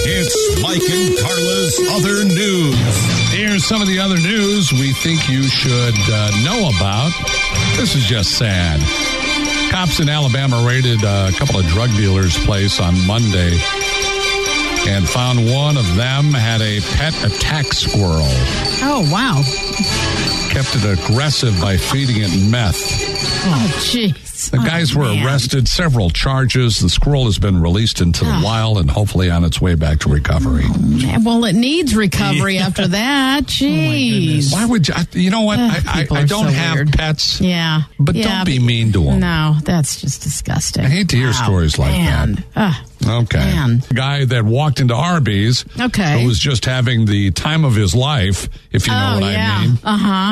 It's Mike and Carla's Other News. Here's some of the other news we think you should know about. This is just sad. Cops in Alabama raided a couple of drug dealers' place on Monday and found one of them had a pet attack squirrel. Oh, wow. Kept it aggressive by feeding it meth. Oh, jeez. The guys were arrested, several charges. The squirrel has been released into the wild and hopefully on its way back to recovery. Man, well, it needs recovery after that. Jeez. Why would you? You know what? I don't have pets. Yeah. But don't be mean to them. No, that's just disgusting. I hate to hear stories like that. Okay. Man. The guy that walked into Arby's, who was just having the time of his life, if you know what I mean.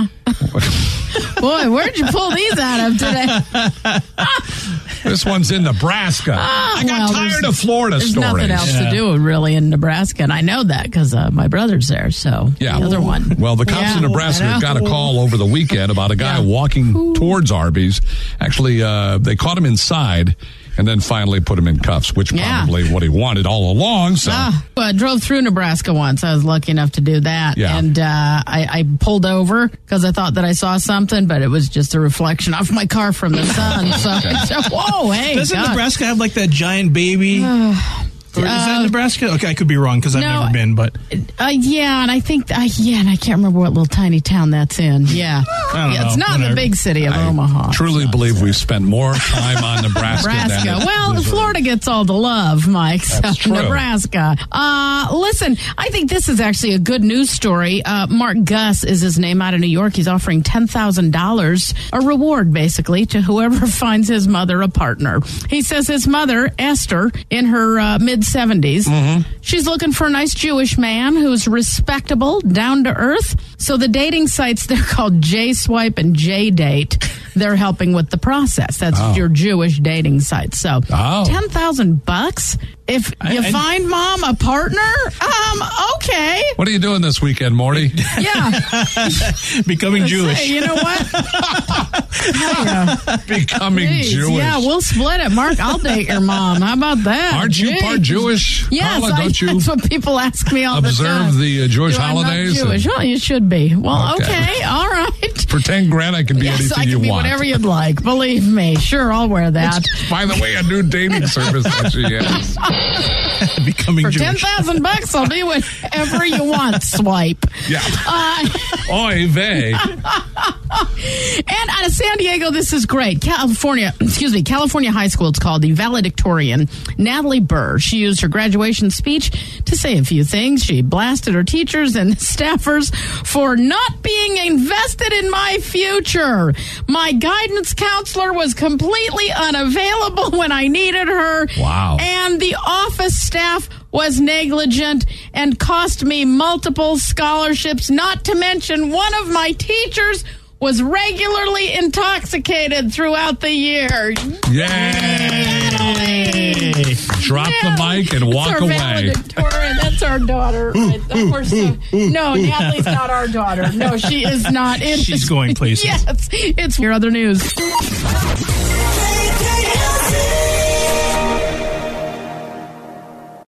Boy, where'd you pull these out of today? This one's in Nebraska. I got tired of Florida stories. There's nothing else to do really in Nebraska, and I know that because my brother's there, so the other one. Well, the cops in Nebraska got a call over the weekend about a guy walking towards Arby's. Actually, they caught him inside and then finally put him in cuffs, which probably what he wanted all along. So I drove through Nebraska once. I was lucky enough to do that. Yeah. And I pulled over because I thought that I saw something, but it was just a reflection off my car from the sun. So, whoa, hey. Doesn't Nebraska have like that giant baby? Or is that Nebraska? Okay, I could be wrong because I've never been, but yeah, and I think and I can't remember what little tiny town that's in. Yeah, it's not in the big city of Omaha. Truly believe we've spent more time on Nebraska. Well, Florida gets all the love, Mike. That's true. Nebraska. Listen, I think this is actually a good news story. Mark Gus is his name, out of New York. He's offering $10,000, a reward basically to whoever finds his mother a partner. He says his mother, Esther, in her mid-70s. She's looking for a nice Jewish man who's respectable, down to earth. So the dating sites, they're called J-Swipe and J-Date. They're helping with the process. That's your Jewish dating site. So $10,000 if you find Mom a partner. Okay. What are you doing this weekend, Morty? Yeah, becoming Jewish. Say, you know what? Becoming Jewish. Yeah, we'll split it. Mark, I'll date your mom. How about that? Aren't you part Jewish? Yes, Carla, don't you that's what people ask me all the time. Observe the Jewish holidays? I'm not Jewish. Well, you should be. Well, okay, all right. For 10 grand, I can be anything you want. Whatever you'd like. Believe me. Sure, I'll wear that. It's, by the way, a new dating service that she has. Becoming Jewish. For $10,000, I'll do whatever you want. Swipe. Yeah. Oy vey. And out of San Diego, this is great. California High School, it's called, the valedictorian, Natalie Burr. She used her graduation speech to say a few things. She blasted her teachers and staffers for not being invested in my future. My guidance counselor was completely unavailable when I needed her. Wow. And the office staff was negligent and cost me multiple scholarships, not to mention one of my teachers was regularly intoxicated throughout the year. Yay! Drop the mic and walk away. That's our daughter. No, Natalie's not our daughter. No, she is not. She's going places. Yes, it's your other news.